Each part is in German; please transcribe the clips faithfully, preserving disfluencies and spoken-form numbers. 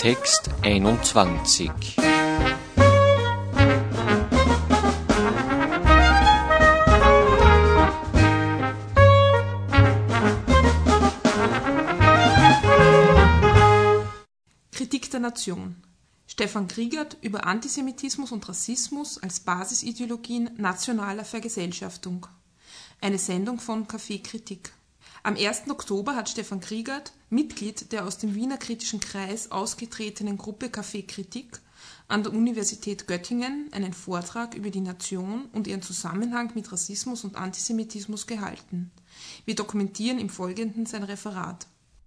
Text einundzwanzig. Kritik der Nation. Stefan Kriegert über Antisemitismus und Rassismus als Basisideologien nationaler Vergesellschaftung. Eine Sendung von Café Kritik. Am ersten Oktober hat Stefan Kriegert, Mitglied der aus dem Wiener Kritischen Kreis ausgetretenen Gruppe Café Kritik, an der Universität Göttingen einen Vortrag über die Nation und ihren Zusammenhang mit Rassismus und Antisemitismus gehalten. Wir dokumentieren im Folgenden sein Referat.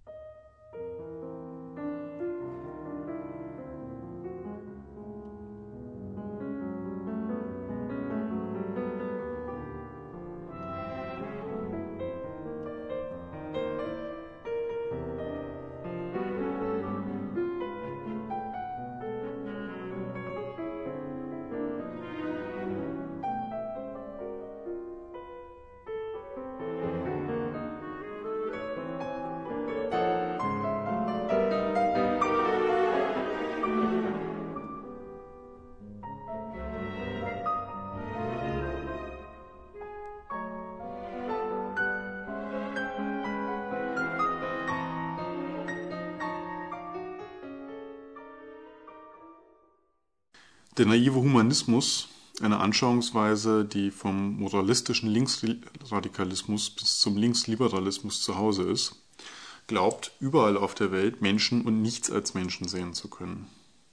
Der naive Humanismus, eine Anschauungsweise, die vom moralistischen Linksradikalismus bis zum Linksliberalismus zu Hause ist, glaubt, überall auf der Welt Menschen und nichts als Menschen sehen zu können.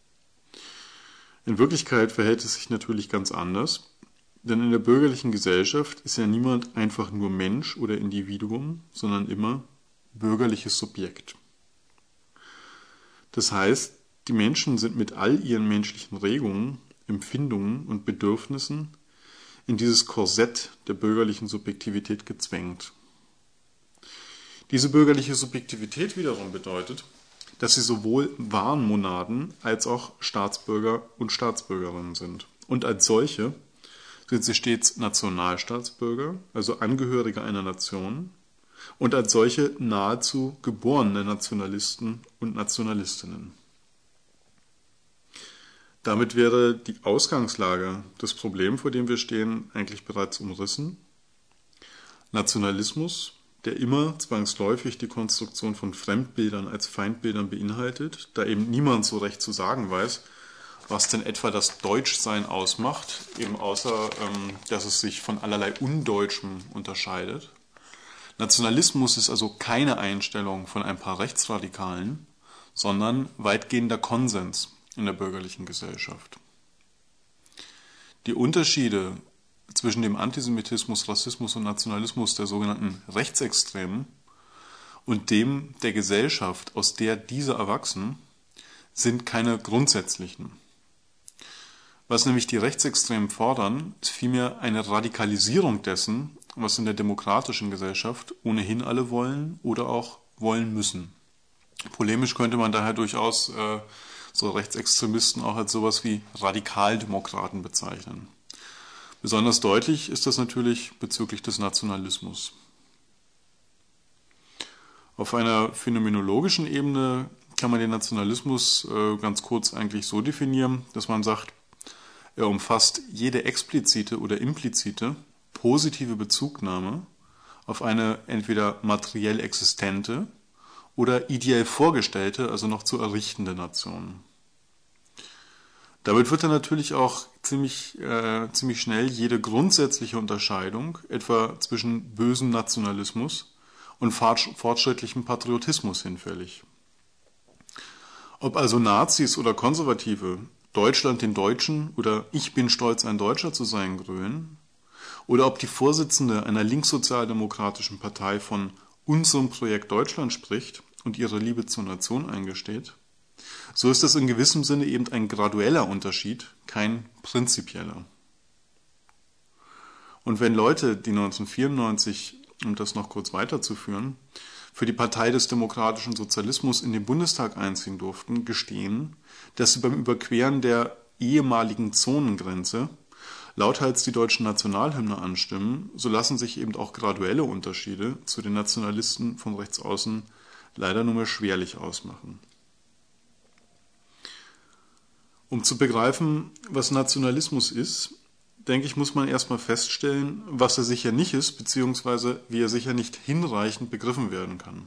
In Wirklichkeit verhält es sich natürlich ganz anders, denn in der bürgerlichen Gesellschaft ist ja niemand einfach nur Mensch oder Individuum, sondern immer bürgerliches Subjekt. Das heißt, die Menschen sind mit all ihren menschlichen Regungen, Empfindungen und Bedürfnissen in dieses Korsett der bürgerlichen Subjektivität gezwängt. Diese bürgerliche Subjektivität wiederum bedeutet, dass sie sowohl Warenmonaden als auch Staatsbürger und Staatsbürgerinnen sind. Und als solche sind sie stets Nationalstaatsbürger, also Angehörige einer Nation, und als solche nahezu geborene Nationalisten und Nationalistinnen. Damit wäre die Ausgangslage, das Problem, vor dem wir stehen, eigentlich bereits umrissen. Nationalismus, der immer zwangsläufig die Konstruktion von Fremdbildern als Feindbildern beinhaltet, da eben niemand so recht zu sagen weiß, was denn etwa das Deutschsein ausmacht, eben außer, dass es sich von allerlei Undeutschem unterscheidet. Nationalismus ist also keine Einstellung von ein paar Rechtsradikalen, sondern weitgehender Konsens in der bürgerlichen Gesellschaft. Die Unterschiede zwischen dem Antisemitismus, Rassismus und Nationalismus der sogenannten Rechtsextremen und dem der Gesellschaft, aus der diese erwachsen, sind keine grundsätzlichen. Was nämlich die Rechtsextremen fordern, ist vielmehr eine Radikalisierung dessen, was in der demokratischen Gesellschaft ohnehin alle wollen oder auch wollen müssen. Polemisch könnte man daher durchaus äh, so Rechtsextremisten auch als sowas wie Radikaldemokraten bezeichnen. Besonders deutlich ist das natürlich bezüglich des Nationalismus. Auf einer phänomenologischen Ebene kann man den Nationalismus äh, ganz kurz eigentlich so definieren, dass man sagt, er umfasst jede explizite oder implizite positive Bezugnahme auf eine entweder materiell existente oder ideell vorgestellte, also noch zu errichtende Nation. Damit wird dann natürlich auch ziemlich, äh, ziemlich schnell jede grundsätzliche Unterscheidung, etwa zwischen bösem Nationalismus und fortschrittlichem Patriotismus hinfällig. Ob also Nazis oder Konservative Deutschland den Deutschen oder Ich bin stolz, ein Deutscher zu sein grölen, oder ob die Vorsitzende einer linkssozialdemokratischen Partei von unserem Projekt Deutschland spricht und ihre Liebe zur Nation eingesteht, so ist es in gewissem Sinne eben ein gradueller Unterschied, kein prinzipieller. Und wenn Leute, die neunzehnhundertvierundneunzig, um das noch kurz weiterzuführen, für die Partei des demokratischen Sozialismus in den Bundestag einziehen durften, gestehen, dass sie beim Überqueren der ehemaligen Zonengrenze lauthals die deutsche Nationalhymne anstimmen, so lassen sich eben auch graduelle Unterschiede zu den Nationalisten von rechts außen leider nur mehr schwerlich ausmachen. Um zu begreifen, was Nationalismus ist, denke ich, muss man erstmal feststellen, was er sicher nicht ist, beziehungsweise wie er sicher nicht hinreichend begriffen werden kann.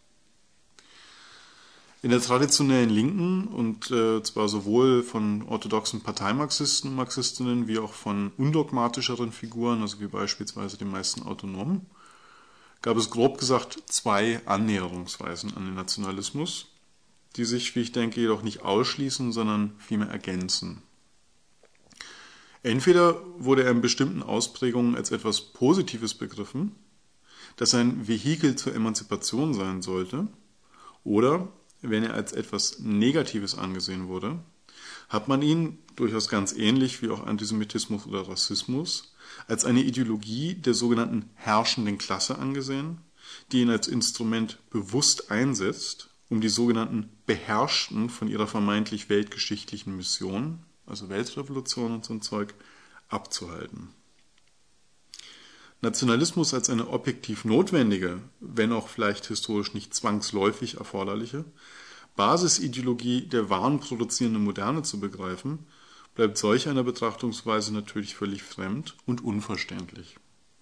In der traditionellen Linken, und äh, zwar sowohl von orthodoxen Parteimarxisten und Marxistinnen, wie auch von undogmatischeren Figuren, also wie beispielsweise den meisten Autonomen, gab es grob gesagt zwei Annäherungsweisen an den Nationalismus, die sich, wie ich denke, jedoch nicht ausschließen, sondern vielmehr ergänzen. Entweder wurde er in bestimmten Ausprägungen als etwas Positives begriffen, das ein Vehikel zur Emanzipation sein sollte, oder, wenn er als etwas Negatives angesehen wurde, hat man ihn, durchaus ganz ähnlich wie auch Antisemitismus oder Rassismus, als eine Ideologie der sogenannten herrschenden Klasse angesehen, die ihn als Instrument bewusst einsetzt, um die sogenannten Beherrschten von ihrer vermeintlich weltgeschichtlichen Mission, also Weltrevolution und so ein Zeug, abzuhalten. Nationalismus als eine objektiv notwendige, wenn auch vielleicht historisch nicht zwangsläufig erforderliche, Basisideologie der warenproduzierenden Moderne zu begreifen, bleibt solch einer Betrachtungsweise natürlich völlig fremd und unverständlich.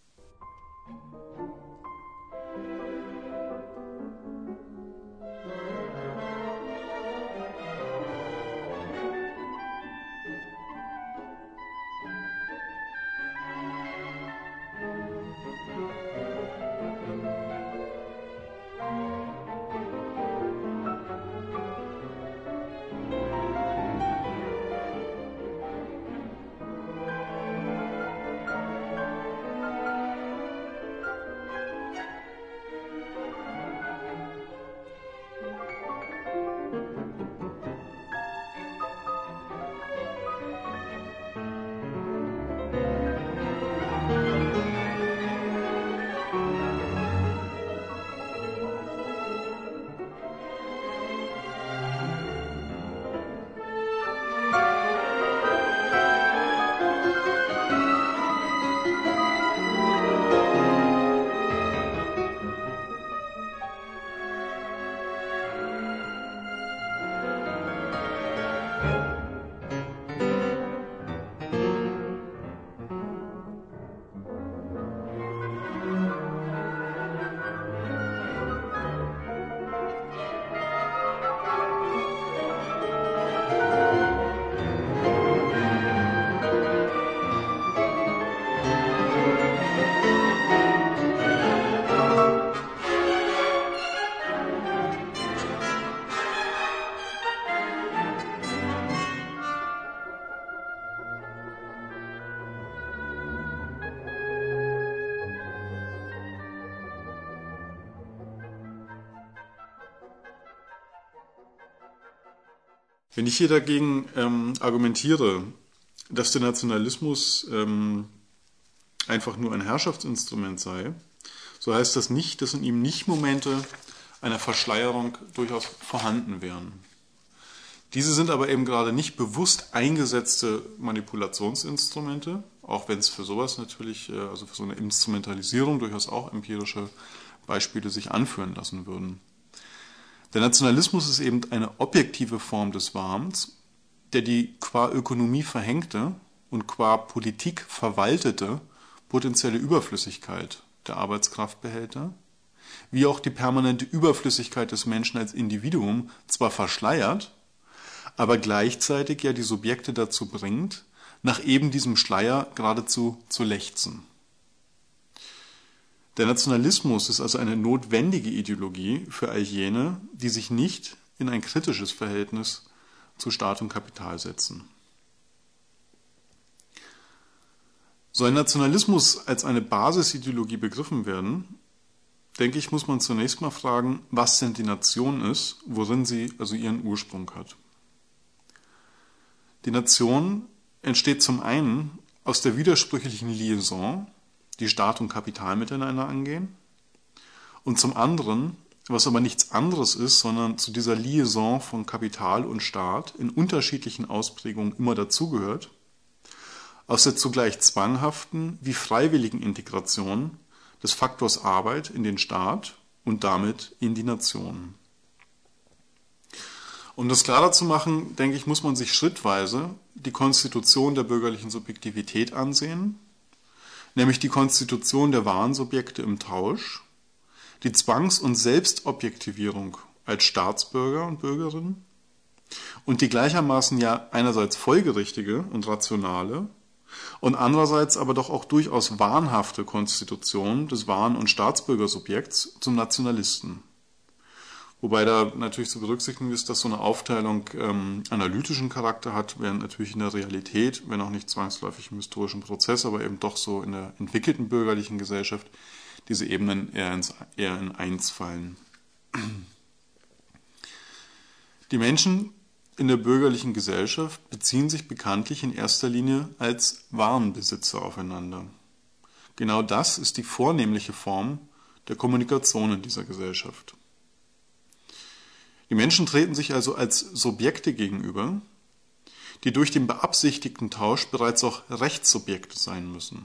Wenn ich hier dagegen ähm, argumentiere, dass der Nationalismus ähm, einfach nur ein Herrschaftsinstrument sei, so heißt das nicht, dass in ihm nicht Momente einer Verschleierung durchaus vorhanden wären. Diese sind aber eben gerade nicht bewusst eingesetzte Manipulationsinstrumente, auch wenn es für sowas natürlich, also für so eine Instrumentalisierung durchaus auch empirische Beispiele sich anführen lassen würden. Der Nationalismus ist eben eine objektive Form des Wahns, der die qua Ökonomie verhängte und qua Politik verwaltete potenzielle Überflüssigkeit der Arbeitskraftbehälter, wie auch die permanente Überflüssigkeit des Menschen als Individuum zwar verschleiert, aber gleichzeitig ja die Subjekte dazu bringt, nach eben diesem Schleier geradezu zu lechzen. Der Nationalismus ist also eine notwendige Ideologie für all jene, die sich nicht in ein kritisches Verhältnis zu Staat und Kapital setzen. Soll Nationalismus als eine Basisideologie begriffen werden, denke ich, muss man zunächst mal fragen, was denn die Nation ist, worin sie also ihren Ursprung hat. Die Nation entsteht zum einen aus der widersprüchlichen Liaison, die Staat und Kapital miteinander angehen, und zum anderen, was aber nichts anderes ist, sondern zu dieser Liaison von Kapital und Staat in unterschiedlichen Ausprägungen immer dazugehört, aus der zugleich zwanghaften wie freiwilligen Integration des Faktors Arbeit in den Staat und damit in die Nation. Um das klarer zu machen, denke ich, muss man sich schrittweise die Konstitution der bürgerlichen Subjektivität ansehen, nämlich die Konstitution der wahren Subjekte im Tausch, die Zwangs- und Selbstobjektivierung als Staatsbürger und Bürgerinnen und die gleichermaßen ja einerseits folgerichtige und rationale und andererseits aber doch auch durchaus wahnhafte Konstitution des wahren und Staatsbürgersubjekts zum Nationalisten. Wobei da natürlich zu berücksichtigen ist, dass so eine Aufteilung ähm, analytischen Charakter hat, während natürlich in der Realität, wenn auch nicht zwangsläufig im historischen Prozess, aber eben doch so in der entwickelten bürgerlichen Gesellschaft, diese Ebenen eher, ins, eher in eins fallen. Die Menschen in der bürgerlichen Gesellschaft beziehen sich bekanntlich in erster Linie als Warenbesitzer aufeinander. Genau das ist die vornehmliche Form der Kommunikation in dieser Gesellschaft. Die Menschen treten sich also als Subjekte gegenüber, die durch den beabsichtigten Tausch bereits auch Rechtssubjekte sein müssen.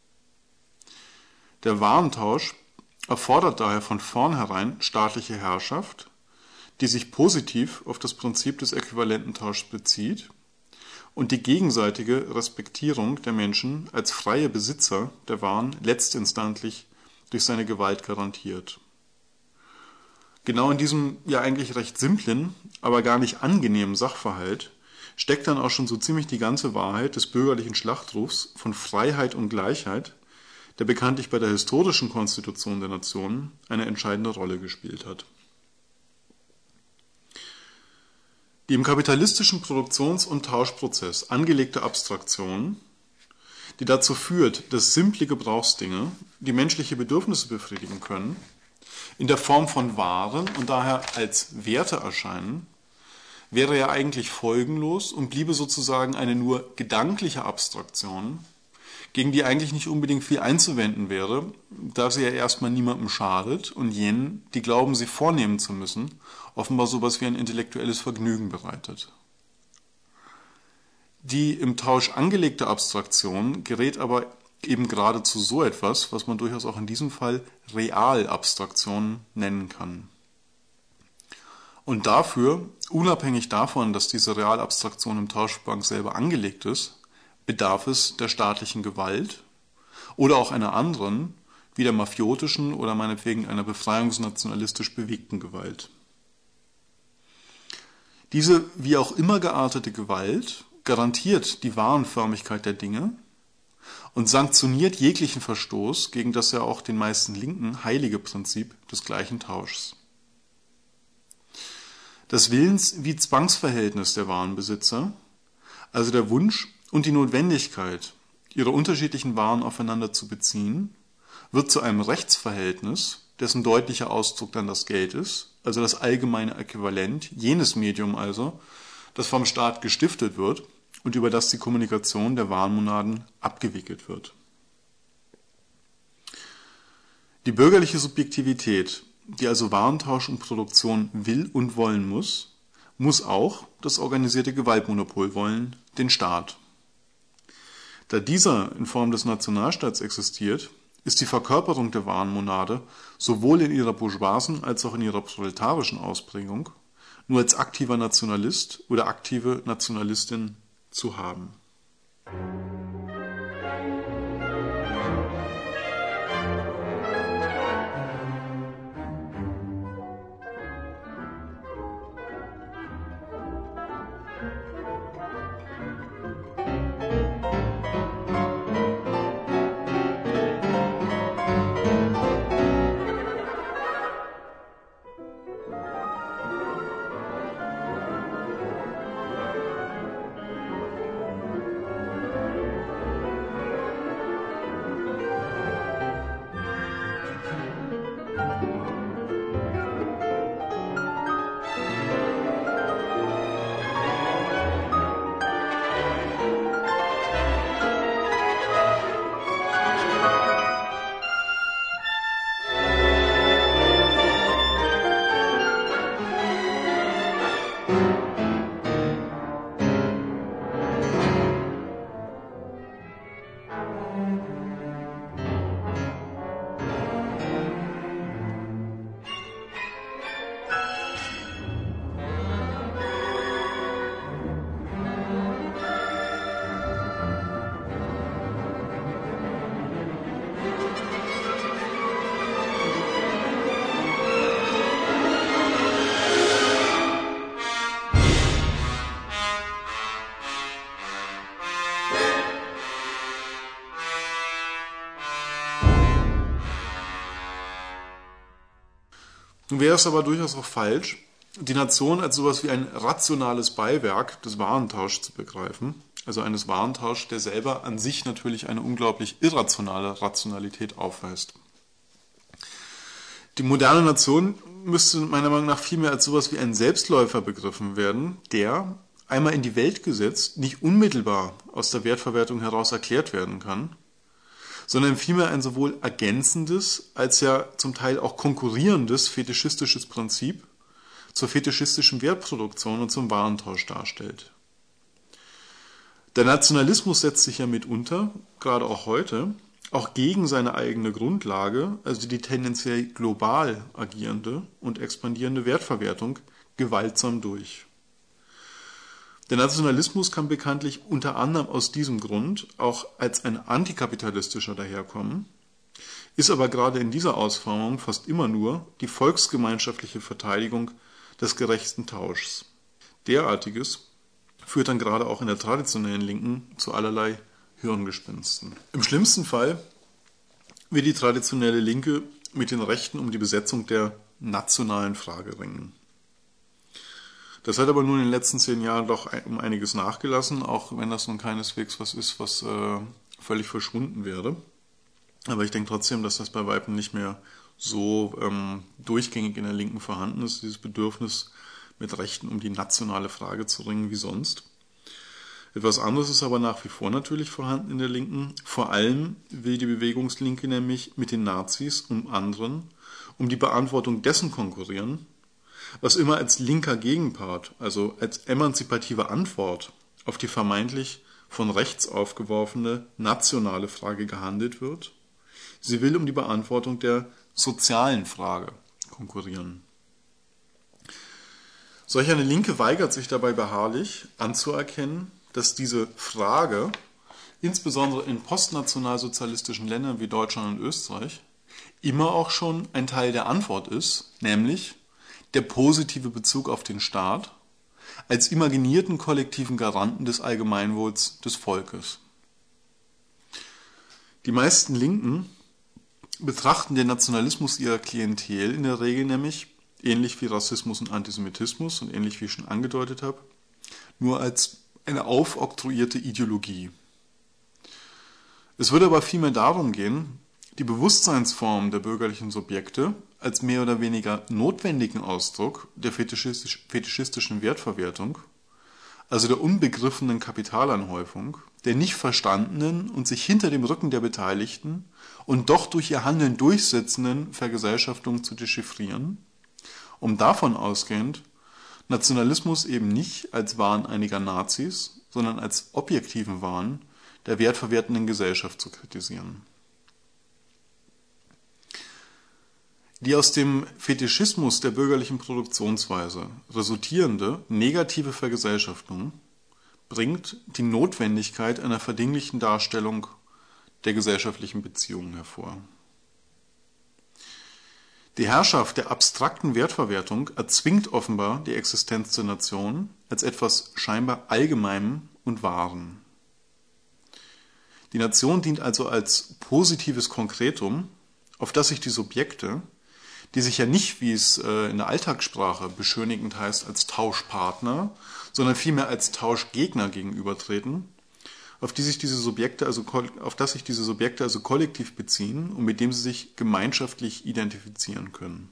Der Warentausch erfordert daher von vornherein staatliche Herrschaft, die sich positiv auf das Prinzip des äquivalenten Tauschs bezieht und die gegenseitige Respektierung der Menschen als freie Besitzer der Waren letztinstantlich durch seine Gewalt garantiert. Genau in diesem ja eigentlich recht simplen, aber gar nicht angenehmen Sachverhalt steckt dann auch schon so ziemlich die ganze Wahrheit des bürgerlichen Schlachtrufs von Freiheit und Gleichheit, der bekanntlich bei der historischen Konstitution der Nationen eine entscheidende Rolle gespielt hat. Die im kapitalistischen Produktions- und Tauschprozess angelegte Abstraktion, die dazu führt, dass simple Gebrauchsdinge, die menschliche Bedürfnisse befriedigen können, in der Form von Waren und daher als Werte erscheinen, wäre ja eigentlich folgenlos und bliebe sozusagen eine nur gedankliche Abstraktion, gegen die eigentlich nicht unbedingt viel einzuwenden wäre, da sie ja erstmal niemandem schadet und jenen, die glauben, sie vornehmen zu müssen, offenbar sowas wie ein intellektuelles Vergnügen bereitet. Die im Tausch angelegte Abstraktion gerät aber eben gerade zu so etwas, was man durchaus auch in diesem Fall Realabstraktion nennen kann. Und dafür, unabhängig davon, dass diese Realabstraktion im Tauschbank selber angelegt ist, bedarf es der staatlichen Gewalt oder auch einer anderen, wie der mafiotischen oder meinetwegen einer befreiungsnationalistisch bewegten Gewalt. Diese wie auch immer geartete Gewalt garantiert die Warenförmigkeit der Dinge und sanktioniert jeglichen Verstoß gegen das ja auch den meisten Linken heilige Prinzip des gleichen Tauschs. Das Willens- wie Zwangsverhältnis der Warenbesitzer, also der Wunsch und die Notwendigkeit, ihre unterschiedlichen Waren aufeinander zu beziehen, wird zu einem Rechtsverhältnis, dessen deutlicher Ausdruck dann das Geld ist, also das allgemeine Äquivalent, jenes Medium also, das vom Staat gestiftet wird und über das die Kommunikation der Warenmonaden abgewickelt wird. Die bürgerliche Subjektivität, die also Warentausch und Produktion will und wollen muss, muss auch das organisierte Gewaltmonopol wollen, den Staat. Da dieser in Form des Nationalstaats existiert, ist die Verkörperung der Warenmonade sowohl in ihrer bourgeoisen als auch in ihrer proletarischen Ausprägung nur als aktiver Nationalist oder aktive Nationalistin zu haben. Nun wäre es aber durchaus auch falsch, die Nation als sowas wie ein rationales Beiwerk des Warentauschs zu begreifen, also eines Warentauschs, der selber an sich natürlich eine unglaublich irrationale Rationalität aufweist. Die moderne Nation müsste meiner Meinung nach vielmehr als sowas wie ein Selbstläufer begriffen werden, der, einmal in die Welt gesetzt, nicht unmittelbar aus der Wertverwertung heraus erklärt werden kann, sondern vielmehr ein sowohl ergänzendes als ja zum Teil auch konkurrierendes fetischistisches Prinzip zur fetischistischen Wertproduktion und zum Warentausch darstellt. Der Nationalismus setzt sich ja mitunter, gerade auch heute, auch gegen seine eigene Grundlage, also die tendenziell global agierende und expandierende Wertverwertung, gewaltsam durch. Der Nationalismus kann bekanntlich unter anderem aus diesem Grund auch als ein antikapitalistischer daherkommen, ist aber gerade in dieser Ausformung fast immer nur die volksgemeinschaftliche Verteidigung des gerechten Tauschs. Derartiges führt dann gerade auch in der traditionellen Linken zu allerlei Hirngespinsten. Im schlimmsten Fall wird die traditionelle Linke mit den Rechten um die Besetzung der nationalen Frage ringen. Das hat aber nun in den letzten zehn Jahren doch um einiges nachgelassen, auch wenn das nun keineswegs was ist, was äh, völlig verschwunden wäre. Aber ich denke trotzdem, dass das bei Weitem nicht mehr so ähm, durchgängig in der Linken vorhanden ist, dieses Bedürfnis mit Rechten um die nationale Frage zu ringen wie sonst. Etwas anderes ist aber nach wie vor natürlich vorhanden in der Linken. Vor allem will die Bewegungslinke nämlich mit den Nazis und anderen um die Beantwortung dessen konkurrieren, was immer als linker Gegenpart, also als emanzipative Antwort auf die vermeintlich von rechts aufgeworfene nationale Frage gehandelt wird. Sie will um die Beantwortung der sozialen Frage konkurrieren. Solch eine Linke weigert sich dabei beharrlich anzuerkennen, dass diese Frage, insbesondere in postnationalsozialistischen Ländern wie Deutschland und Österreich, immer auch schon ein Teil der Antwort ist, nämlich der positive Bezug auf den Staat als imaginierten kollektiven Garanten des Allgemeinwohls des Volkes. Die meisten Linken betrachten den Nationalismus ihrer Klientel in der Regel nämlich, ähnlich wie Rassismus und Antisemitismus und ähnlich wie ich schon angedeutet habe, nur als eine aufoktroyierte Ideologie. Es würde aber vielmehr darum gehen, die Bewusstseinsform der bürgerlichen Subjekte als mehr oder weniger notwendigen Ausdruck der fetischistisch, fetischistischen Wertverwertung, also der unbegriffenen Kapitalanhäufung, der nicht verstandenen und sich hinter dem Rücken der Beteiligten und doch durch ihr Handeln durchsetzenden Vergesellschaftung zu dechiffrieren, um davon ausgehend Nationalismus eben nicht als Wahn einiger Nazis, sondern als objektiven Wahn der wertverwertenden Gesellschaft zu kritisieren. Die aus dem Fetischismus der bürgerlichen Produktionsweise resultierende negative Vergesellschaftung bringt die Notwendigkeit einer verdinglichen Darstellung der gesellschaftlichen Beziehungen hervor. Die Herrschaft der abstrakten Wertverwertung erzwingt offenbar die Existenz der Nation als etwas scheinbar Allgemeinem und Wahren. Die Nation dient also als positives Konkretum, auf das sich die Subjekte, die sich ja nicht, wie es in der Alltagssprache beschönigend heißt, als Tauschpartner, sondern vielmehr als Tauschgegner gegenübertreten, auf die sich diese Subjekte also, auf das sich diese Subjekte also kollektiv beziehen und mit dem sie sich gemeinschaftlich identifizieren können.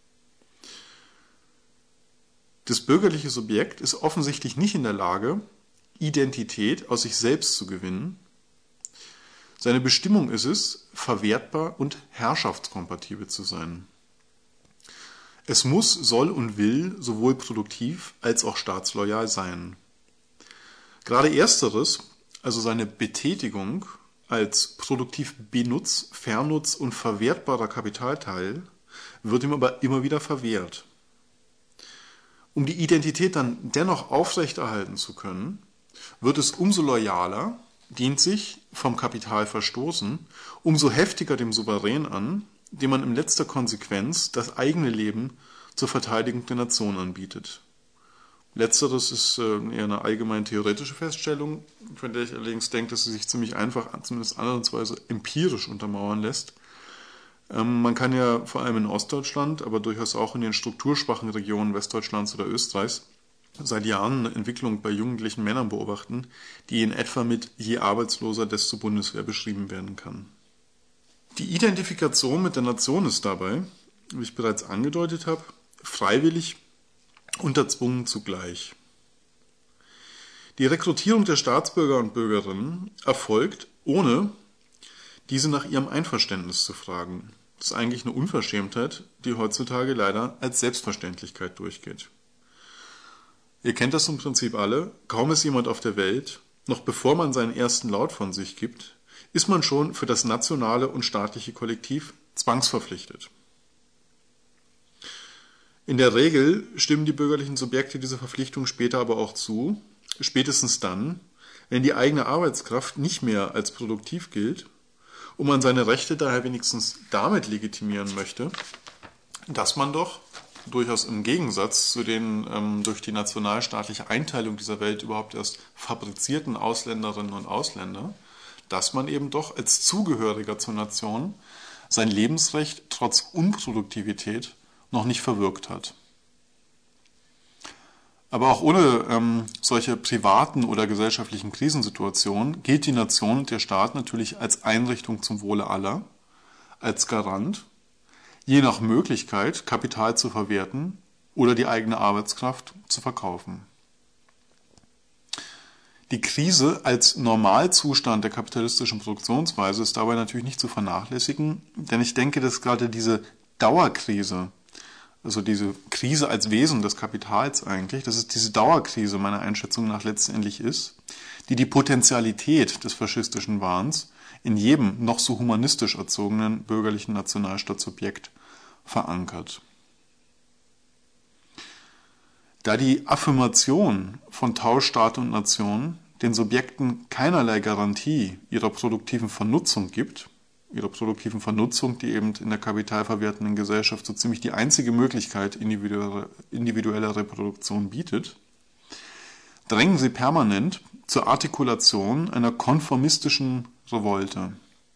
Das bürgerliche Subjekt ist offensichtlich nicht in der Lage, Identität aus sich selbst zu gewinnen. Seine Bestimmung ist es, verwertbar und herrschaftskompatibel zu sein. Es muss, soll und will sowohl produktiv als auch staatsloyal sein. Gerade ersteres, also seine Betätigung als produktiv benutz-, vernutz- und verwertbarer Kapitalteil, wird ihm aber immer wieder verwehrt. Um die Identität dann dennoch aufrechterhalten zu können, wird es umso loyaler, dient sich, vom Kapital verstoßen, umso heftiger dem Souverän an, dem man in letzter Konsequenz das eigene Leben zur Verteidigung der Nation anbietet. Letzteres ist eher eine allgemein theoretische Feststellung, von der ich allerdings denke, dass sie sich ziemlich einfach, zumindest ansatzweise empirisch untermauern lässt. Ähm, man kann ja vor allem in Ostdeutschland, aber durchaus auch in den strukturschwachen Regionen Westdeutschlands oder Österreichs seit Jahren eine Entwicklung bei jugendlichen Männern beobachten, die in etwa mit je arbeitsloser, desto Bundeswehr beschrieben werden kann. Die Identifikation mit der Nation ist dabei, wie ich bereits angedeutet habe, freiwillig und erzwungen zugleich. Die Rekrutierung der Staatsbürger und Bürgerinnen erfolgt, ohne diese nach ihrem Einverständnis zu fragen. Das ist eigentlich eine Unverschämtheit, die heutzutage leider als Selbstverständlichkeit durchgeht. Ihr kennt das im Prinzip alle, kaum ist jemand auf der Welt, noch bevor man seinen ersten Laut von sich gibt, ist man schon für das nationale und staatliche Kollektiv zwangsverpflichtet. In der Regel stimmen die bürgerlichen Subjekte dieser Verpflichtung später aber auch zu, spätestens dann, wenn die eigene Arbeitskraft nicht mehr als produktiv gilt und man seine Rechte daher wenigstens damit legitimieren möchte, dass man doch durchaus im Gegensatz zu den ähm, durch die nationalstaatliche Einteilung dieser Welt überhaupt erst fabrizierten Ausländerinnen und Ausländer, dass man eben doch als Zugehöriger zur Nation sein Lebensrecht trotz Unproduktivität noch nicht verwirkt hat. Aber auch ohne ähm, solche privaten oder gesellschaftlichen Krisensituationen gilt die Nation und der Staat natürlich als Einrichtung zum Wohle aller, als Garant, je nach Möglichkeit Kapital zu verwerten oder die eigene Arbeitskraft zu verkaufen. Die Krise als Normalzustand der kapitalistischen Produktionsweise ist dabei natürlich nicht zu vernachlässigen, denn ich denke, dass gerade diese Dauerkrise, also diese Krise als Wesen des Kapitals eigentlich, dass es diese Dauerkrise meiner Einschätzung nach letztendlich ist, die die Potentialität des faschistischen Wahns in jedem noch so humanistisch erzogenen bürgerlichen Nationalstaatssubjekt verankert. Da die Affirmation von Tauschstaat und Nation den Subjekten keinerlei Garantie ihrer produktiven Vernutzung gibt, ihrer produktiven Vernutzung, die eben in der kapitalverwertenden Gesellschaft so ziemlich die einzige Möglichkeit individueller, individueller Reproduktion bietet, drängen sie permanent zur Artikulation einer konformistischen Revolte.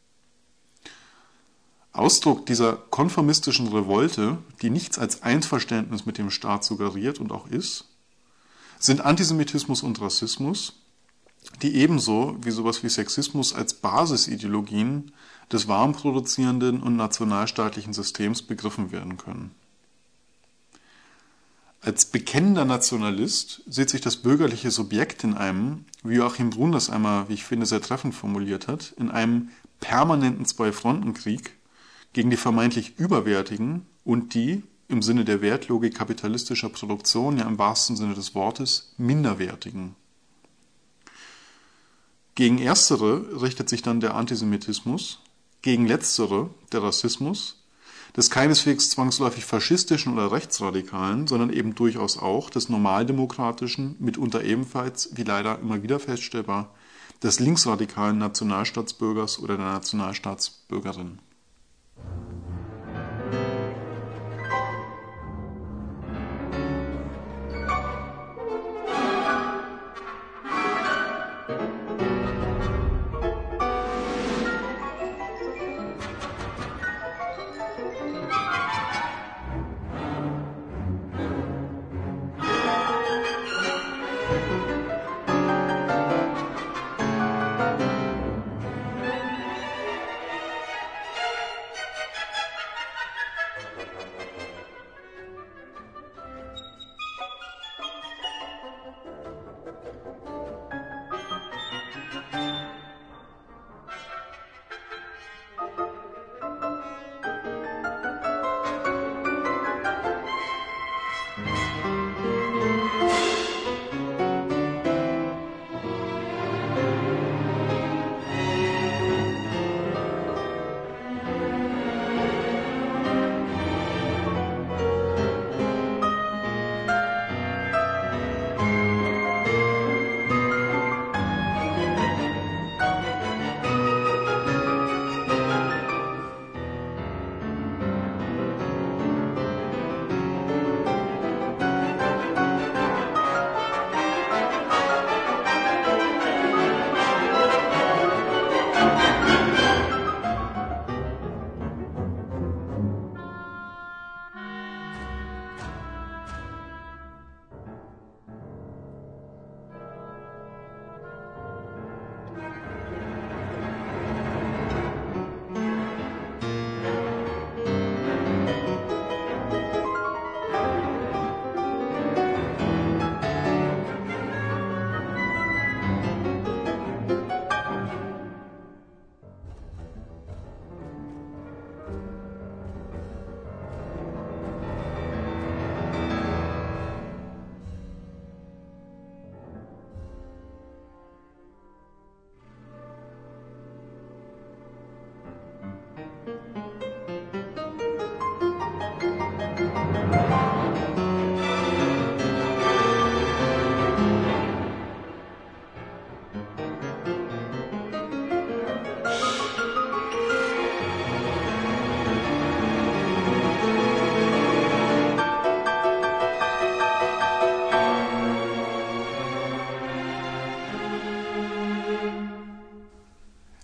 Ausdruck dieser konformistischen Revolte, die nichts als Einverständnis mit dem Staat suggeriert und auch ist, sind Antisemitismus und Rassismus, die ebenso wie sowas wie Sexismus als Basisideologien des warmproduzierenden und nationalstaatlichen Systems begriffen werden können. Als bekennender Nationalist sieht sich das bürgerliche Subjekt in einem, wie Joachim Brun das einmal, wie ich finde, sehr treffend formuliert hat, in einem permanenten Zwei-Fronten-Krieg gegen die vermeintlich überwertigen und die, im Sinne der Wertlogik kapitalistischer Produktion, ja im wahrsten Sinne des Wortes, minderwertigen. Gegen erstere richtet sich dann der Antisemitismus, gegen letztere der Rassismus, des keineswegs zwangsläufig faschistischen oder rechtsradikalen, sondern eben durchaus auch des normaldemokratischen, mitunter ebenfalls, wie leider immer wieder feststellbar, des linksradikalen Nationalstaatsbürgers oder der Nationalstaatsbürgerin.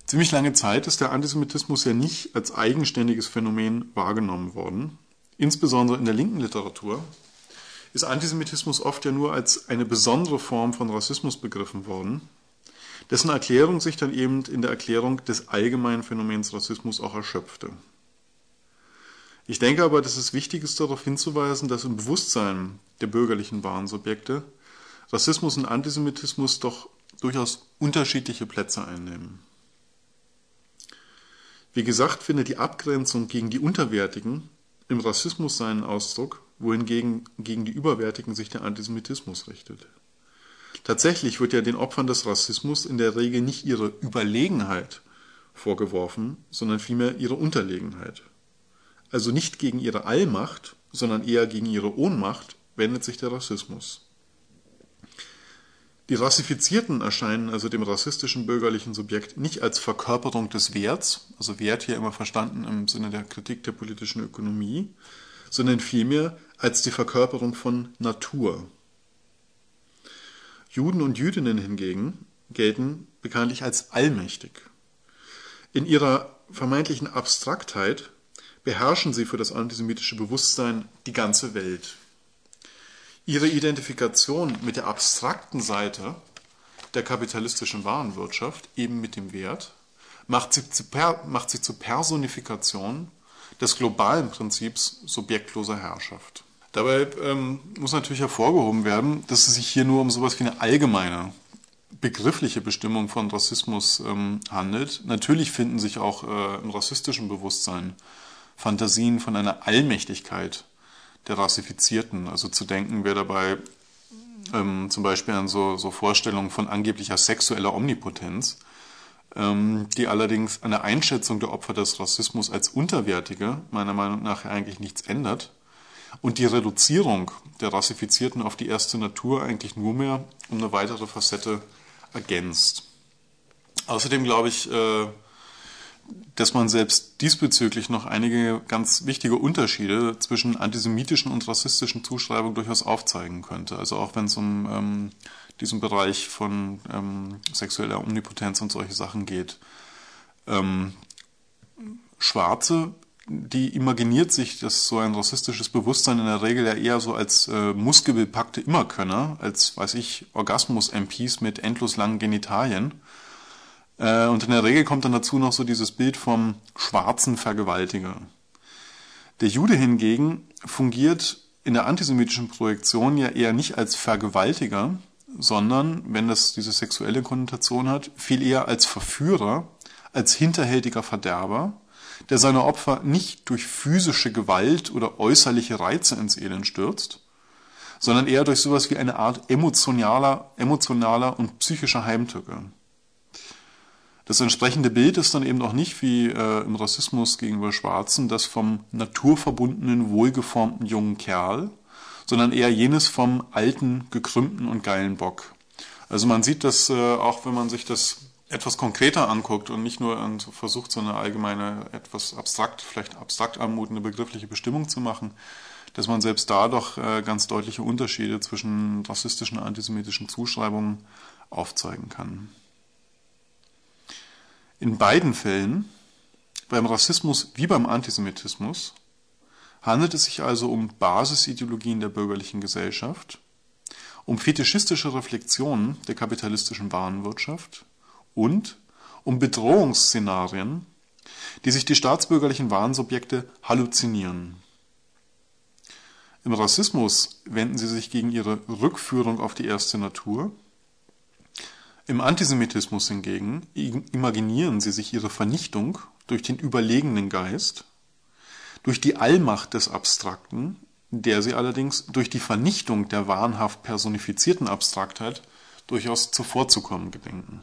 Ziemlich lange Zeit ist der Antisemitismus ja nicht als eigenständiges Phänomen wahrgenommen worden. Insbesondere in der linken Literatur ist Antisemitismus oft ja nur als eine besondere Form von Rassismus begriffen worden, dessen Erklärung sich dann eben in der Erklärung des allgemeinen Phänomens Rassismus auch erschöpfte. Ich denke aber, dass es wichtig ist, darauf hinzuweisen, dass im Bewusstsein der bürgerlichen Warensubjekte Rassismus und Antisemitismus doch durchaus unterschiedliche Plätze einnehmen. Wie gesagt, findet die Abgrenzung gegen die Unterwertigen im Rassismus seinen Ausdruck, wohingegen gegen die Überwertigen sich der Antisemitismus richtet. Tatsächlich wird ja den Opfern des Rassismus in der Regel nicht ihre Überlegenheit vorgeworfen, sondern vielmehr ihre Unterlegenheit. Also nicht gegen ihre Allmacht, sondern eher gegen ihre Ohnmacht wendet sich der Rassismus. Die Rassifizierten erscheinen also dem rassistischen bürgerlichen Subjekt nicht als Verkörperung des Werts, also Wert hier immer verstanden im Sinne der Kritik der politischen Ökonomie, sondern vielmehr als die Verkörperung von Natur. Juden und Jüdinnen hingegen gelten bekanntlich als allmächtig. In ihrer vermeintlichen Abstraktheit beherrschen sie für das antisemitische Bewusstsein die ganze Welt. Ihre Identifikation mit der abstrakten Seite der kapitalistischen Warenwirtschaft, eben mit dem Wert, macht sie, zu per, macht sie zur Personifikation des globalen Prinzips subjektloser Herrschaft. Dabei ähm, muss natürlich hervorgehoben werden, dass es sich hier nur um sowas wie eine allgemeine, begriffliche Bestimmung von Rassismus ähm, handelt. Natürlich finden sich auch äh, im rassistischen Bewusstsein Fantasien von einer Allmächtigkeit der Rassifizierten. Also zu denken wäre dabei ähm, zum Beispiel an so, so Vorstellungen von angeblicher sexueller Omnipotenz, ähm, die allerdings an der Einschätzung der Opfer des Rassismus als Unterwertige meiner Meinung nach eigentlich nichts ändert und die Reduzierung der Rassifizierten auf die erste Natur eigentlich nur mehr um eine weitere Facette ergänzt. Außerdem glaube ich, äh, dass man selbst diesbezüglich noch einige ganz wichtige Unterschiede zwischen antisemitischen und rassistischen Zuschreibungen durchaus aufzeigen könnte. Also auch wenn es um ähm, diesen Bereich von ähm, sexueller Omnipotenz und solche Sachen geht. Ähm, Schwarze, die imaginiert sich, dass so ein rassistisches Bewusstsein in der Regel ja eher so als äh, muskelbepackte Immerkönner, als, weiß ich, Orgasmus-M Ps mit endlos langen Genitalien. Und in der Regel kommt dann dazu noch so dieses Bild vom schwarzen Vergewaltiger. Der Jude hingegen fungiert in der antisemitischen Projektion ja eher nicht als Vergewaltiger, sondern, wenn das diese sexuelle Konnotation hat, viel eher als Verführer, als hinterhältiger Verderber, der seine Opfer nicht durch physische Gewalt oder äußerliche Reize ins Elend stürzt, sondern eher durch sowas wie eine Art emotionaler, emotionaler und psychischer Heimtücke. Das entsprechende Bild ist dann eben auch nicht wie äh, im Rassismus gegenüber Schwarzen das vom naturverbundenen, wohlgeformten jungen Kerl, sondern eher jenes vom alten, gekrümmten und geilen Bock. Also man sieht das äh, auch, wenn man sich das etwas konkreter anguckt und nicht nur an, so versucht, so eine allgemeine, etwas abstrakt, vielleicht abstrakt anmutende begriffliche Bestimmung zu machen, dass man selbst da doch äh, ganz deutliche Unterschiede zwischen rassistischen und antisemitischen Zuschreibungen aufzeigen kann. In beiden Fällen, beim Rassismus wie beim Antisemitismus, handelt es sich also um Basisideologien der bürgerlichen Gesellschaft, um fetischistische Reflexionen der kapitalistischen Warenwirtschaft und um Bedrohungsszenarien, die sich die staatsbürgerlichen Warensubjekte halluzinieren. Im Rassismus wenden sie sich gegen ihre Rückführung auf die erste Natur. Im Antisemitismus hingegen imaginieren sie sich ihre Vernichtung durch den überlegenen Geist, durch die Allmacht des Abstrakten, der sie allerdings durch die Vernichtung der wahnhaft personifizierten Abstraktheit durchaus zuvorzukommen gedenken.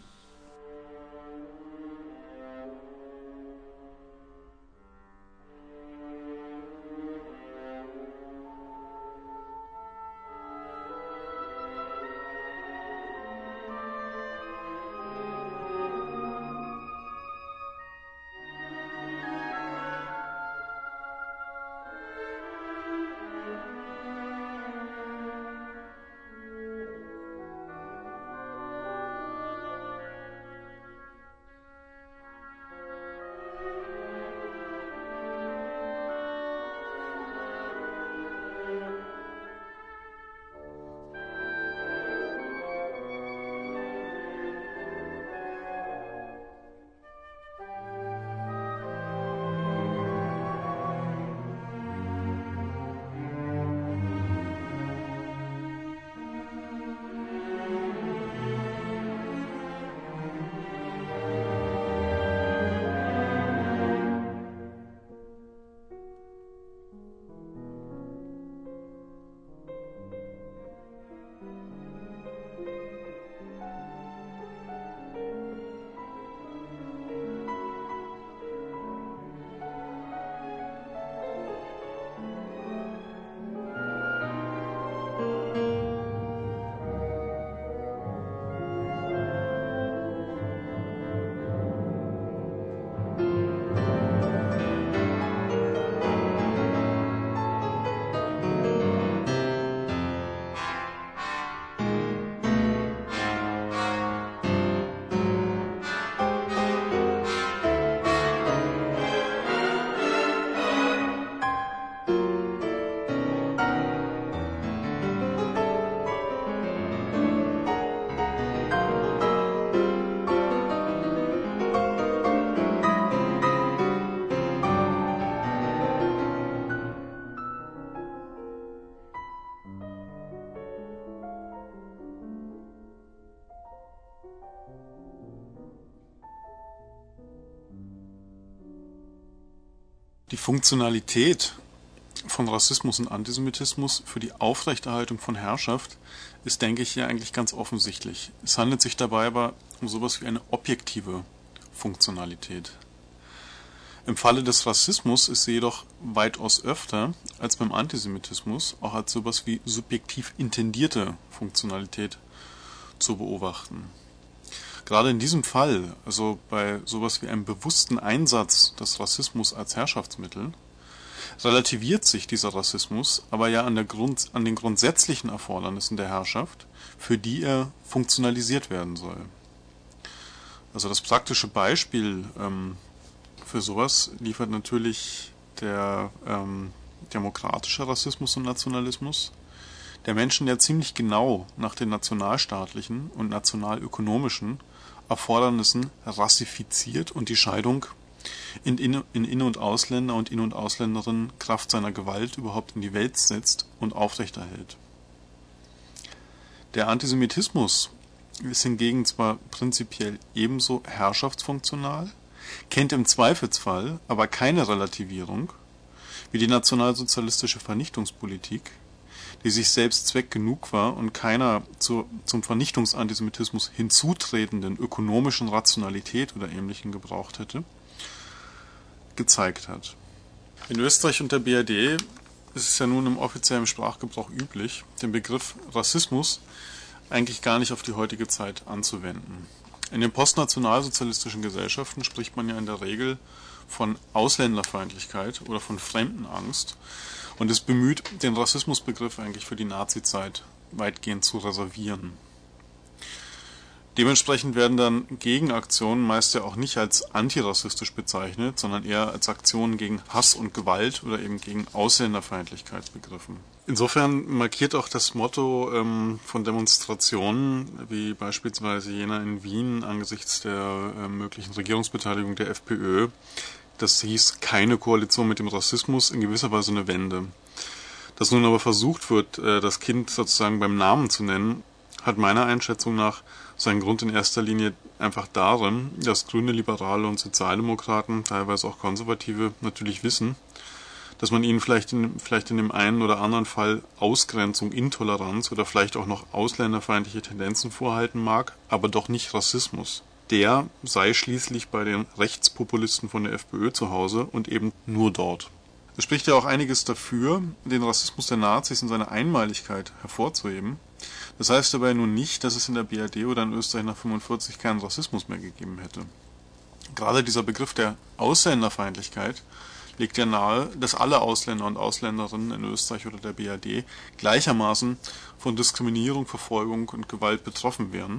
Die Funktionalität von Rassismus und Antisemitismus für die Aufrechterhaltung von Herrschaft ist, denke ich, hier eigentlich ganz offensichtlich. Es handelt sich dabei aber um sowas wie eine objektive Funktionalität. Im Falle des Rassismus ist sie jedoch weitaus öfter als beim Antisemitismus auch als sowas wie subjektiv intendierte Funktionalität zu beobachten. Gerade in diesem Fall, also bei sowas wie einem bewussten Einsatz des Rassismus als Herrschaftsmittel, relativiert sich dieser Rassismus aber ja an, der Grund, an den grundsätzlichen Erfordernissen der Herrschaft, für die er funktionalisiert werden soll. Also das praktische Beispiel ähm, für sowas liefert natürlich der ähm, demokratische Rassismus und Nationalismus, der Menschen ja ziemlich genau nach den nationalstaatlichen und nationalökonomischen Erfordernissen rassifiziert und die Scheidung in Inne-, in Inne- und Ausländer und Inne- und Ausländerinnen Kraft seiner Gewalt überhaupt in die Welt setzt und aufrechterhält. Der Antisemitismus ist hingegen zwar prinzipiell ebenso herrschaftsfunktional, kennt im Zweifelsfall aber keine Relativierung, wie die nationalsozialistische Vernichtungspolitik, die sich selbst Zweck genug war und keiner zu, zum Vernichtungsantisemitismus hinzutretenden ökonomischen Rationalität oder Ähnlichem gebraucht hätte, gezeigt hat. In Österreich und der B R D ist es ja nun im offiziellen Sprachgebrauch üblich, den Begriff Rassismus eigentlich gar nicht auf die heutige Zeit anzuwenden. In den postnationalsozialistischen Gesellschaften spricht man ja in der Regel von Ausländerfeindlichkeit oder von Fremdenangst und ist bemüht, den Rassismusbegriff eigentlich für die Nazizeit weitgehend zu reservieren. Dementsprechend werden dann Gegenaktionen meist ja auch nicht als antirassistisch bezeichnet, sondern eher als Aktionen gegen Hass und Gewalt oder eben gegen Ausländerfeindlichkeit begriffen. Insofern markiert auch das Motto ähm, von Demonstrationen, wie beispielsweise jener in Wien angesichts der äh, möglichen Regierungsbeteiligung der FPÖ, das hieß keine Koalition mit dem Rassismus, in gewisser Weise eine Wende. Dass nun aber versucht wird, äh, das Kind sozusagen beim Namen zu nennen, hat meiner Einschätzung nach seinen Grund in erster Linie einfach darin, dass Grüne, Liberale und Sozialdemokraten, teilweise auch Konservative, natürlich wissen, dass man ihnen vielleicht in, vielleicht in dem einen oder anderen Fall Ausgrenzung, Intoleranz oder vielleicht auch noch ausländerfeindliche Tendenzen vorhalten mag, aber doch nicht Rassismus. Der sei schließlich bei den Rechtspopulisten von der FPÖ zu Hause und eben nur dort. Es spricht ja auch einiges dafür, den Rassismus der Nazis in seiner Einmaligkeit hervorzuheben. Das heißt dabei nun nicht, dass es in der B R D oder in Österreich nach fünfundvierzig keinen Rassismus mehr gegeben hätte. Gerade dieser Begriff der Ausländerfeindlichkeit legt ja nahe, dass alle Ausländer und Ausländerinnen in Österreich oder der B R D gleichermaßen von Diskriminierung, Verfolgung und Gewalt betroffen wären,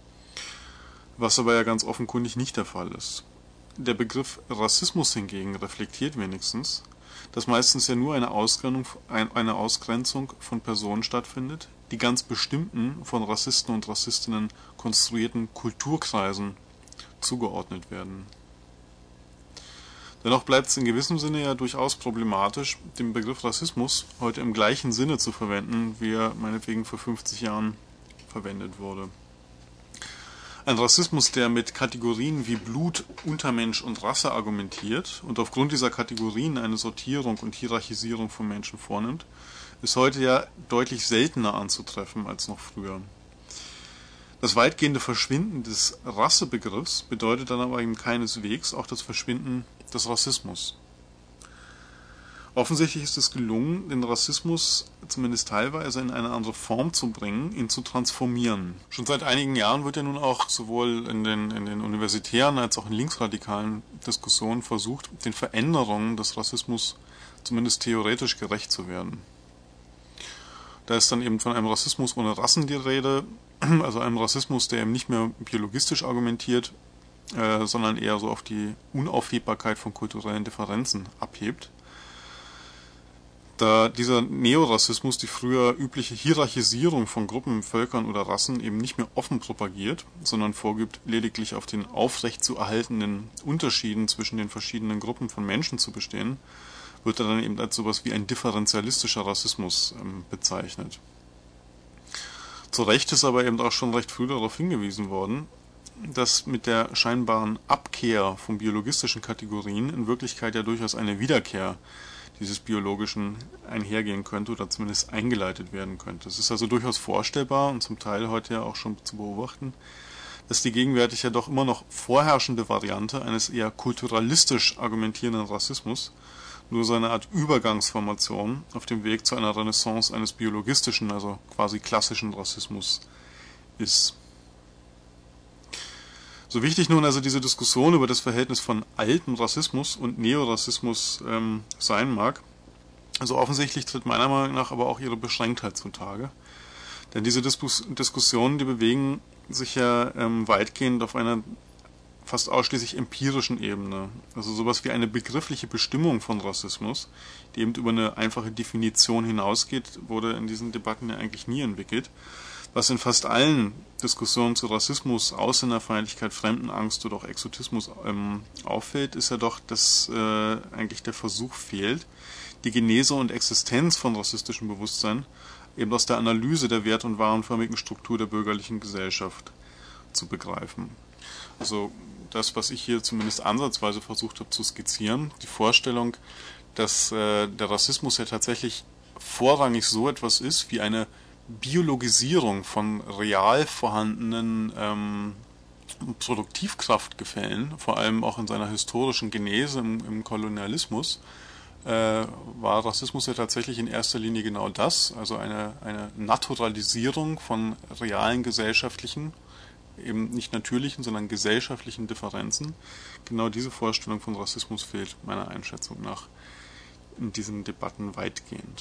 was aber ja ganz offenkundig nicht der Fall ist. Der Begriff Rassismus hingegen reflektiert wenigstens, dass meistens ja nur eine Ausgrenzung, eine Ausgrenzung von Personen stattfindet, die ganz bestimmten, von Rassisten und Rassistinnen konstruierten Kulturkreisen zugeordnet werden. Dennoch bleibt es in gewissem Sinne ja durchaus problematisch, den Begriff Rassismus heute im gleichen Sinne zu verwenden, wie er meinetwegen vor fünfzig Jahren verwendet wurde. Ein Rassismus, der mit Kategorien wie Blut, Untermensch und Rasse argumentiert und aufgrund dieser Kategorien eine Sortierung und Hierarchisierung von Menschen vornimmt, ist heute ja deutlich seltener anzutreffen als noch früher. Das weitgehende Verschwinden des Rassebegriffs bedeutet dann aber eben keineswegs auch das Verschwinden des Rassismus. Offensichtlich ist es gelungen, den Rassismus zumindest teilweise in eine andere Form zu bringen, ihn zu transformieren. Schon seit einigen Jahren wird ja nun auch sowohl in den, in den universitären als auch in linksradikalen Diskussionen versucht, den Veränderungen des Rassismus zumindest theoretisch gerecht zu werden. Da ist dann eben von einem Rassismus ohne Rassen die Rede, also einem Rassismus, der eben nicht mehr biologistisch argumentiert, äh, sondern eher so auf die Unaufhebbarkeit von kulturellen Differenzen abhebt. Da dieser Neorassismus die früher übliche Hierarchisierung von Gruppen, Völkern oder Rassen eben nicht mehr offen propagiert, sondern vorgibt, lediglich auf den aufrecht zu erhaltenden Unterschieden zwischen den verschiedenen Gruppen von Menschen zu bestehen, wird er dann eben als sowas wie ein differenzialistischer Rassismus ähm, bezeichnet. Zu Recht ist aber eben auch schon recht früh darauf hingewiesen worden, dass mit der scheinbaren Abkehr von biologistischen Kategorien in Wirklichkeit ja durchaus eine Wiederkehr dieses Biologischen einhergehen könnte oder zumindest eingeleitet werden könnte. Es ist also durchaus vorstellbar und zum Teil heute ja auch schon zu beobachten, dass die gegenwärtig ja doch immer noch vorherrschende Variante eines eher kulturalistisch argumentierenden Rassismus nur so eine Art Übergangsformation auf dem Weg zu einer Renaissance eines biologistischen, also quasi klassischen Rassismus ist. So wichtig nun also diese Diskussion über das Verhältnis von altem Rassismus und Neorassismus ähm, sein mag, also offensichtlich tritt meiner Meinung nach aber auch ihre Beschränktheit zutage. Denn diese Diskus- Diskussionen, die bewegen sich ja ähm, weitgehend auf einer fast ausschließlich empirischen Ebene. Also sowas wie eine begriffliche Bestimmung von Rassismus, die eben über eine einfache Definition hinausgeht, wurde in diesen Debatten ja eigentlich nie entwickelt. Was in fast allen Diskussionen zu Rassismus, Ausländerfeindlichkeit, Fremdenangst oder auch Exotismus ähm, auffällt, ist ja doch, dass äh, eigentlich der Versuch fehlt, die Genese und Existenz von rassistischem Bewusstsein eben aus der Analyse der wert- und warenförmigen Struktur der bürgerlichen Gesellschaft zu begreifen. Also das, was ich hier zumindest ansatzweise versucht habe zu skizzieren, die Vorstellung, dass äh, der Rassismus ja tatsächlich vorrangig so etwas ist wie eine Biologisierung von real vorhandenen ähm, Produktivkraftgefällen, vor allem auch in seiner historischen Genese im, im Kolonialismus, äh, war Rassismus ja tatsächlich in erster Linie genau das, also eine, eine Naturalisierung von realen gesellschaftlichen, eben nicht natürlichen, sondern gesellschaftlichen Differenzen. Genau diese Vorstellung von Rassismus fehlt meiner Einschätzung nach in diesen Debatten weitgehend.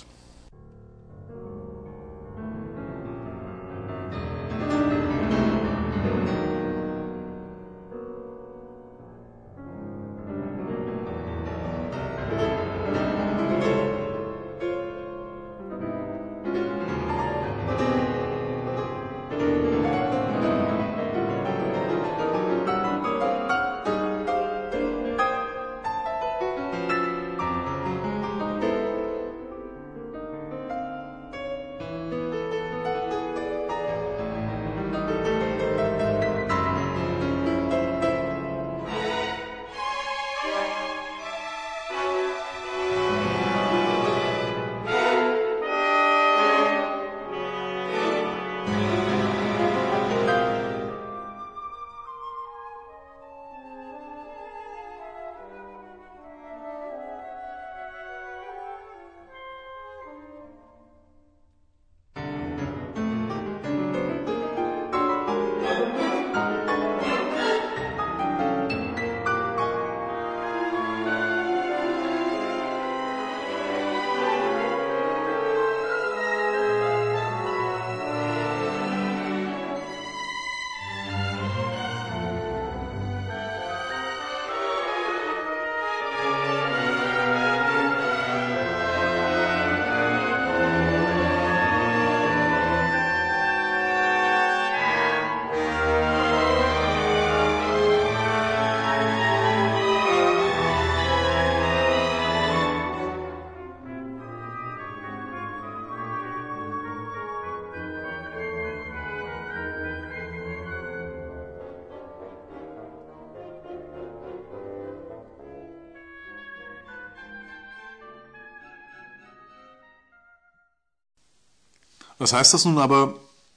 Was heißt das nun aber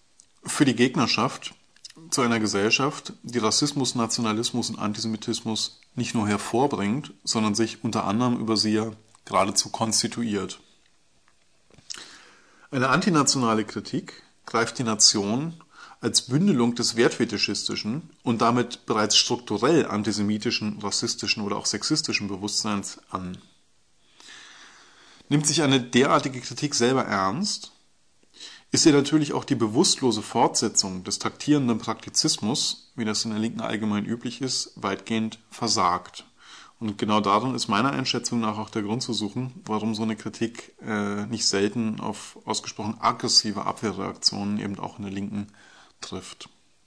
für die Gegnerschaft zu einer Gesellschaft, die Rassismus, Nationalismus und Antisemitismus nicht nur hervorbringt, sondern sich unter anderem über sie ja geradezu konstituiert? Eine antinationale Kritik greift die Nation als Bündelung des wertfetischistischen und damit bereits strukturell antisemitischen, rassistischen oder auch sexistischen Bewusstseins an. Nimmt sich eine derartige Kritik selber ernst, ist ihr natürlich auch die bewusstlose Fortsetzung des taktierenden Praktizismus, wie das in der Linken allgemein üblich ist, weitgehend versagt. Und genau darin ist meiner Einschätzung nach auch der Grund zu suchen, warum so eine Kritik äh, nicht selten auf ausgesprochen aggressive Abwehrreaktionen eben auch in der Linken trifft.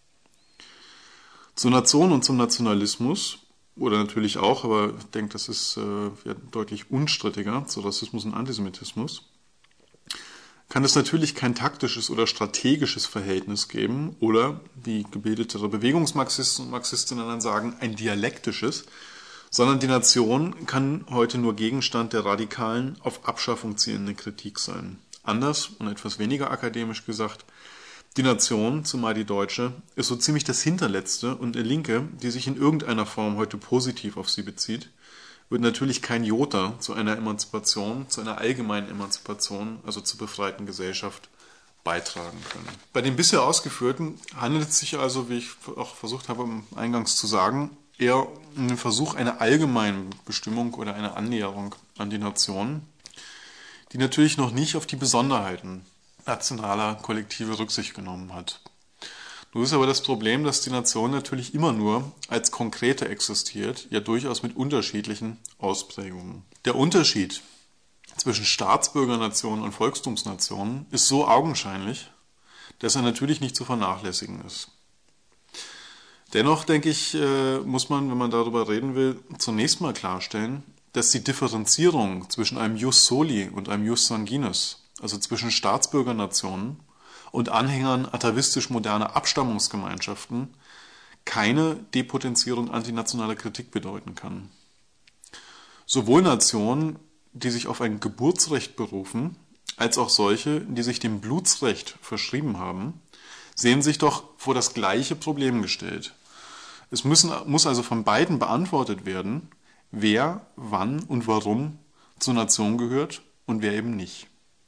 Zur Nation und zum Nationalismus, oder natürlich auch, aber ich denke, das ist äh, deutlich unstrittiger, zu Rassismus und Antisemitismus, kann es natürlich kein taktisches oder strategisches Verhältnis geben oder, wie gebildetere Bewegungsmarxisten und Marxistinnen dann sagen, ein dialektisches, sondern die Nation kann heute nur Gegenstand der radikalen, auf Abschaffung zielenden Kritik sein. Anders und etwas weniger akademisch gesagt, die Nation, zumal die deutsche, ist so ziemlich das Hinterletzte und eine Linke, die sich in irgendeiner Form heute positiv auf sie bezieht, wird natürlich kein Jota zu einer Emanzipation, zu einer allgemeinen Emanzipation, also zur befreiten Gesellschaft, beitragen können. Bei den bisher Ausgeführten handelt es sich also, wie ich auch versucht habe, eingangs zu sagen, eher um den Versuch einer allgemeinen Bestimmung oder einer Annäherung an die Nation, die natürlich noch nicht auf die Besonderheiten nationaler Kollektive Rücksicht genommen hat. Nun ist aber das Problem, dass die Nation natürlich immer nur als konkrete existiert, ja durchaus mit unterschiedlichen Ausprägungen. Der Unterschied zwischen Staatsbürgernationen und Volkstumsnationen ist so augenscheinlich, dass er natürlich nicht zu vernachlässigen ist. Dennoch, denke ich, muss man, wenn man darüber reden will, zunächst mal klarstellen, dass die Differenzierung zwischen einem Jus soli und einem Jus sanguinis, also zwischen Staatsbürgernationen und Anhängern atavistisch moderner Abstammungsgemeinschaften, keine Depotenzierung antinationaler Kritik bedeuten kann. Sowohl Nationen, die sich auf ein Geburtsrecht berufen, als auch solche, die sich dem Blutsrecht verschrieben haben, sehen sich doch vor das gleiche Problem gestellt. Es müssen, muss also von beiden beantwortet werden, wer, wann und warum zur Nation gehört und wer eben nicht.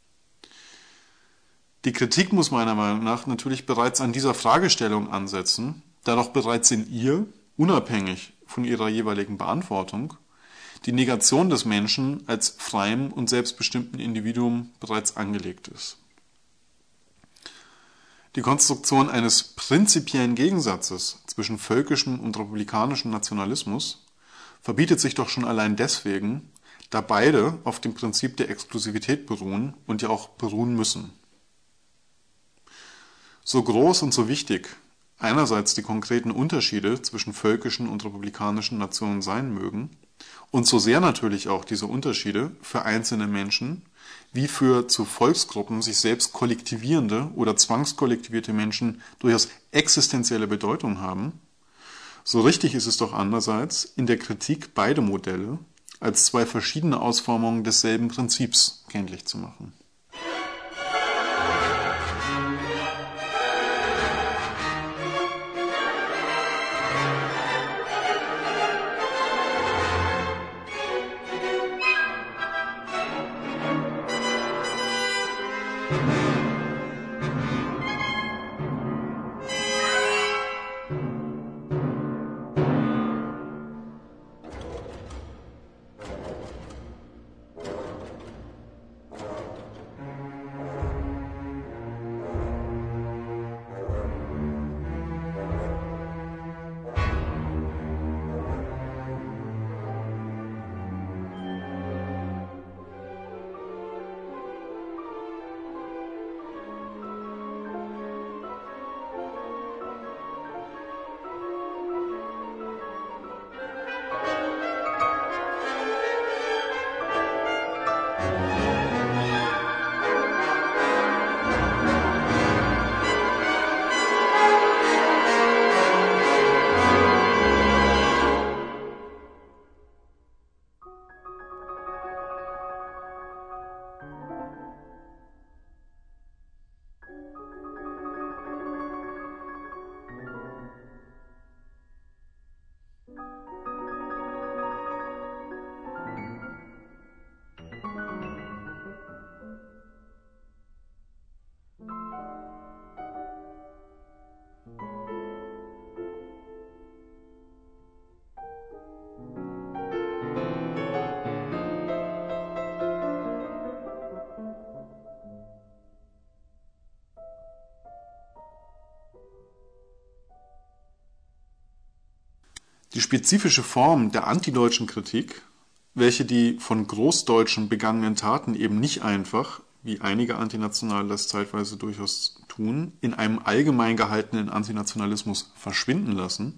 Die Kritik muss meiner Meinung nach natürlich bereits an dieser Fragestellung ansetzen, da doch bereits in ihr, unabhängig von ihrer jeweiligen Beantwortung, die Negation des Menschen als freiem und selbstbestimmten Individuum bereits angelegt ist. Die Konstruktion eines prinzipiellen Gegensatzes zwischen völkischem und republikanischem Nationalismus verbietet sich doch schon allein deswegen, da beide auf dem Prinzip der Exklusivität beruhen und ja auch beruhen müssen. So groß und so wichtig einerseits die konkreten Unterschiede zwischen völkischen und republikanischen Nationen sein mögen und so sehr natürlich auch diese Unterschiede für einzelne Menschen wie für zu Volksgruppen sich selbst kollektivierende oder zwangskollektivierte Menschen durchaus existenzielle Bedeutung haben, so richtig ist es doch andererseits in der Kritik beide Modelle als zwei verschiedene Ausformungen desselben Prinzips kenntlich zu machen. Die spezifische Form der antideutschen Kritik, welche die von Großdeutschen begangenen Taten eben nicht einfach, wie einige Antinationale das zeitweise durchaus tun, in einem allgemein gehaltenen Antinationalismus verschwinden lassen,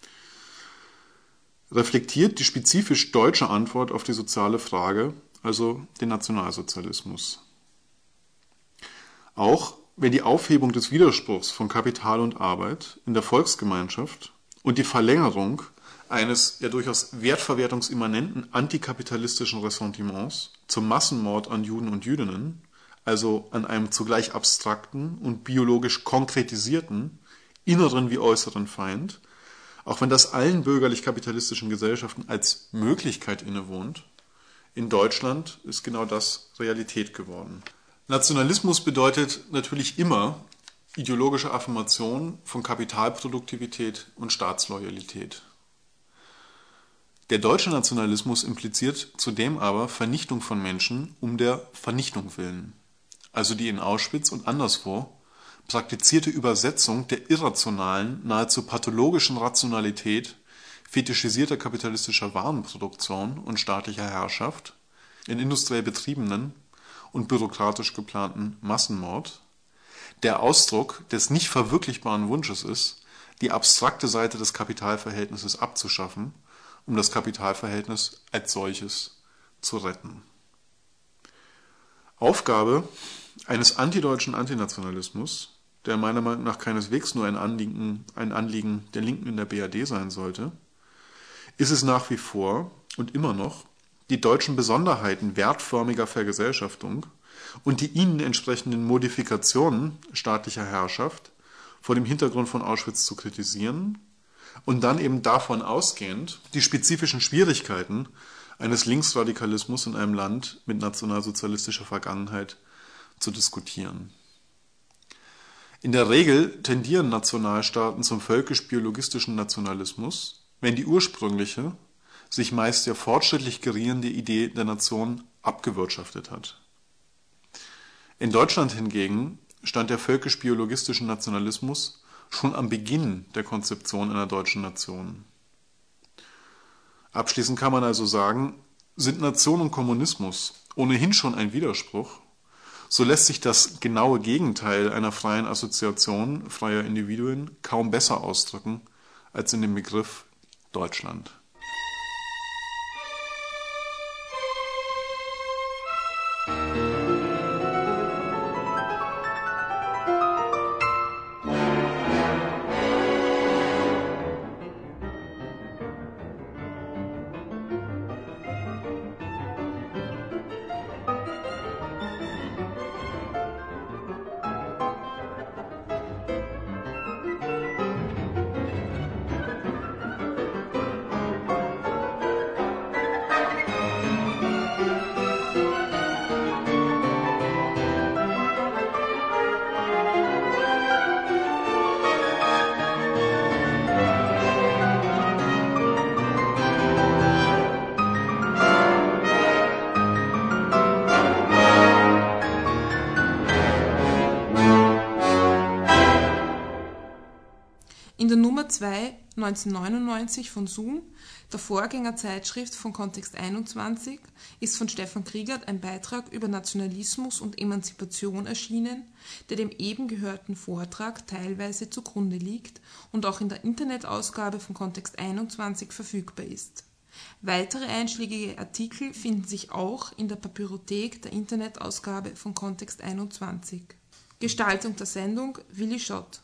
reflektiert die spezifisch deutsche Antwort auf die soziale Frage, also den Nationalsozialismus. Auch wenn die Aufhebung des Widerspruchs von Kapital und Arbeit in der Volksgemeinschaft und die Verlängerung eines ja durchaus wertverwertungsimmanenten antikapitalistischen Ressentiments zum Massenmord an Juden und Jüdinnen, also an einem zugleich abstrakten und biologisch konkretisierten, inneren wie äußeren Feind, auch wenn das allen bürgerlich-kapitalistischen Gesellschaften als Möglichkeit innewohnt, in Deutschland ist genau das Realität geworden. Nationalismus bedeutet natürlich immer ideologische Affirmation von Kapitalproduktivität und Staatsloyalität. Der deutsche Nationalismus impliziert zudem aber Vernichtung von Menschen um der Vernichtung willen, also die in Auschwitz und anderswo praktizierte Übersetzung der irrationalen, nahezu pathologischen Rationalität fetischisierter kapitalistischer Warenproduktion und staatlicher Herrschaft in industriell betriebenen und bürokratisch geplanten Massenmord, der Ausdruck des nicht verwirklichbaren Wunsches ist, die abstrakte Seite des Kapitalverhältnisses abzuschaffen, um das Kapitalverhältnis als solches zu retten. Aufgabe eines antideutschen Antinationalismus, der meiner Meinung nach keineswegs nur ein Anliegen, ein Anliegen der Linken in der B R D sein sollte, ist es nach wie vor und immer noch, die deutschen Besonderheiten wertförmiger Vergesellschaftung und die ihnen entsprechenden Modifikationen staatlicher Herrschaft vor dem Hintergrund von Auschwitz zu kritisieren und dann eben davon ausgehend die spezifischen Schwierigkeiten eines Linksradikalismus in einem Land mit nationalsozialistischer Vergangenheit zu diskutieren. In der Regel tendieren Nationalstaaten zum völkisch-biologistischen Nationalismus, wenn die ursprüngliche, sich meist sehr fortschrittlich geriehende Idee der Nation abgewirtschaftet hat. In Deutschland hingegen stand der völkisch-biologistische Nationalismus schon am Beginn der Konzeption einer deutschen Nation. Abschließend kann man also sagen, sind Nation und Kommunismus ohnehin schon ein Widerspruch, so lässt sich das genaue Gegenteil einer freien Assoziation freier Individuen kaum besser ausdrücken als in dem Begriff Deutschland. In der Nummer zwei neunzehnhundertneunundneunzig von Zoom, der Vorgängerzeitschrift von Kontext einundzwanzig, ist von Stefan Kriegert ein Beitrag über Nationalismus und Emanzipation erschienen, der dem eben gehörten Vortrag teilweise zugrunde liegt und auch in der Internetausgabe von Kontext einundzwanzig verfügbar ist. Weitere einschlägige Artikel finden sich auch in der Papyrothek der Internetausgabe von Kontext einundzwanzig. Gestaltung der Sendung Willi Schott.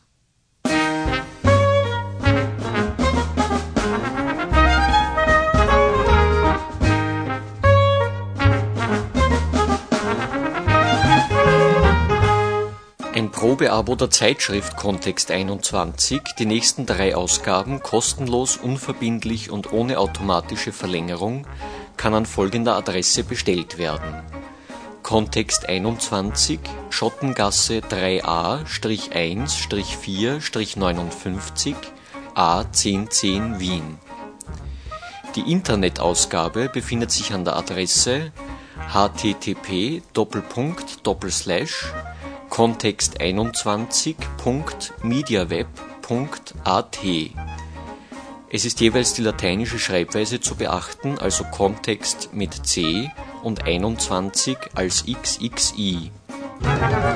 Ein Probeabo der Zeitschrift Kontext einundzwanzig, die nächsten drei Ausgaben kostenlos, unverbindlich und ohne automatische Verlängerung, kann an folgender Adresse bestellt werden: Kontext einundzwanzig, Schottengasse drei a eins vier neunundfünfzig A zehn zehn Wien. Die Internetausgabe befindet sich an der Adresse h t t p Doppelpunkt Doppelslash kontext einundzwanzig Punkt mediaweb Punkt a t. Es ist jeweils die lateinische Schreibweise zu beachten, also Kontext mit C und einundzwanzig als X X I.